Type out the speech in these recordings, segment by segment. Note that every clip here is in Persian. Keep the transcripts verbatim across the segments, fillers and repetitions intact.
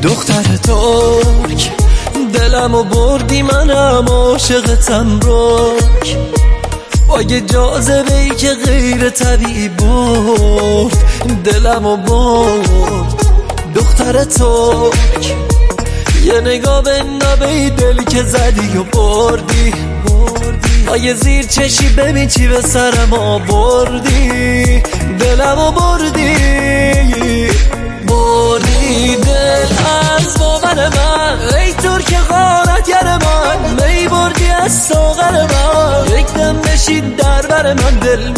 دختر ترک دلمو بردی، منم عاشقتم رک، با یه جاذبه‌ای که غیر طبیعی برد دلمو برد. دختر ترک یه نگاه به نبه دلی که زدی و بردی، با یه زیر چشی ببین چی به سرم آوردی، دلمو بردی بردی دل از باور من، ای ترک غارتگر من، می بردی از ساغر من، یک دم نشید در بر من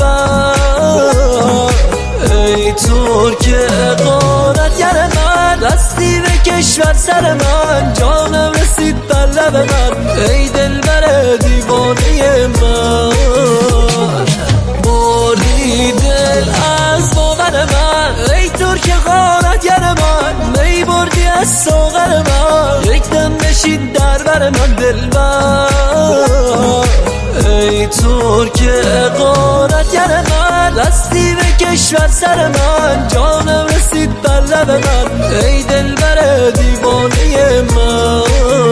دلبر، ای ترک غارتگر من، دستی به کشور سر من، جانم رسید بر لب من، ای دلبر دیوانه من. بردی دل از باور من، ای ترک غارتگر من، می بردی از ساغر من، یک دم نشید در بر من دلبر، ای ترک غارتگر من، دستی به کشور سر من، جانم رسید بر لب من، ای دلبر دیوانه من.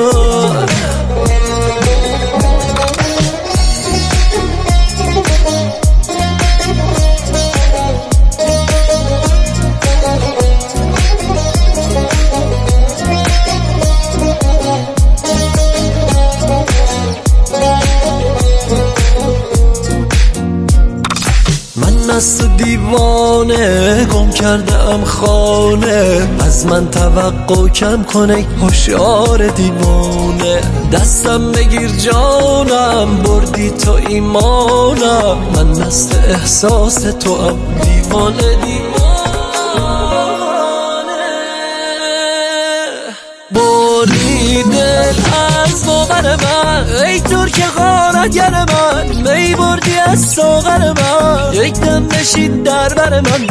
از تو دیوانه گم کردم خانه، از من توقع کم کنه هوشیار دیوانه، دستم بگیر جانم بردی تو ایمانم، من دست احساس تو ام دیوانه دیوانه. بردی دل از باور من، ای ترک غارتگر من، می بردی از ساغر من، یک دم نشید در بر من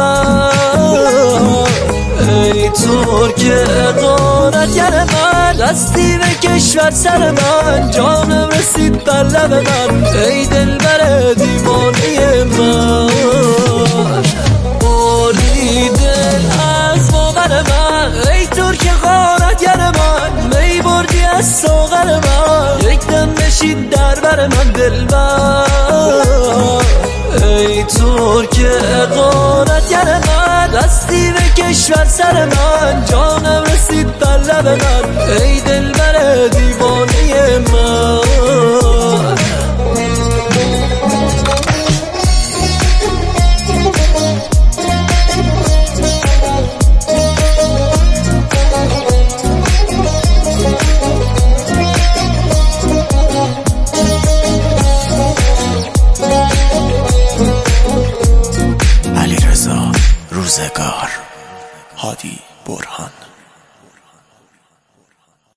دلبر، ای ترک غارتگر من، دستی به کشور سر من، جانم رسید بر لب من، ای دلبر دیوانه من. بردی دل از باور من، ای ترک غارتگر من، می بردی از ساغر من، یک دم نشید در بر من دلبر، ای ترک غارتگر من، دستی به کشور سر من، جانم رسید بر لب من، ای دلبر دیوانه من. روزگار، هادی برهان.